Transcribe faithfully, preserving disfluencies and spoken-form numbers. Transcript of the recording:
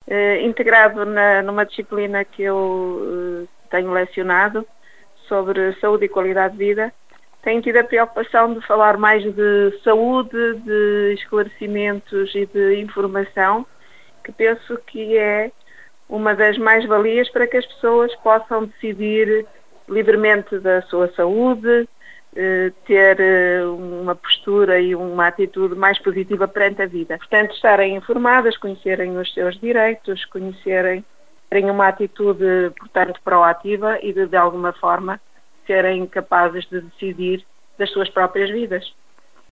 eh, integrado na, numa disciplina que eu eh, tenho lecionado sobre saúde e qualidade de vida. Tenho tido a preocupação de falar mais de saúde, de esclarecimentos e de informação, que penso que é uma das mais-valias para que as pessoas possam decidir livremente da sua saúde, eh, ter eh, uma postura e uma atitude mais positiva perante a vida. Portanto, estarem informadas, conhecerem os seus direitos, conhecerem, terem uma atitude, portanto, proativa e de, de alguma forma, serem capazes de decidir das suas próprias vidas.